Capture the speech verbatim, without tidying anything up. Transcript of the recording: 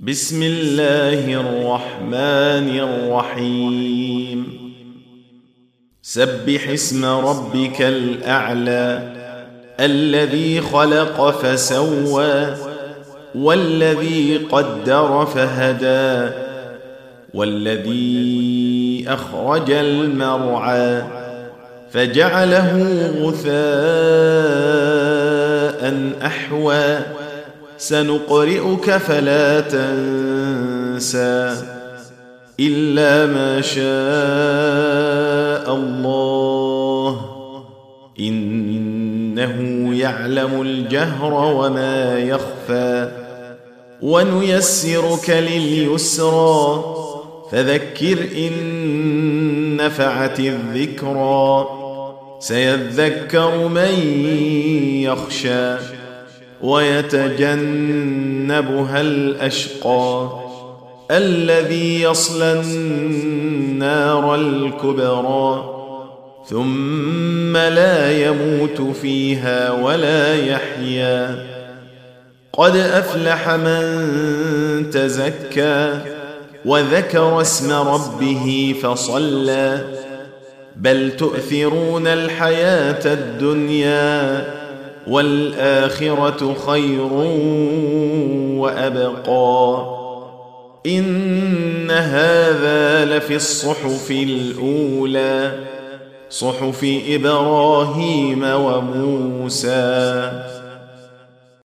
بسم الله الرحمن الرحيم سبح اسم ربك الأعلى الذي خلق فسوى والذي قدر فهدى والذي أخرج المرعى فجعله غثاء أحوى سنقرئك فلا تنسى إلا ما شاء الله إنه يعلم الجهر وما يخفى ونيسرك لليسرى فذكر إن نفعت الذكرى سيذكر من يخشى ويتجنبها الأشقى الذي يصلى النار الكبرى ثم لا يموت فيها ولا يحيا قد أفلح من تزكى وذكر اسم ربه فصلى بل تؤثرون الحياة الدنيا والآخرة خير وأبقى إن هذا لفي الصحف الأولى صحف إبراهيم وموسى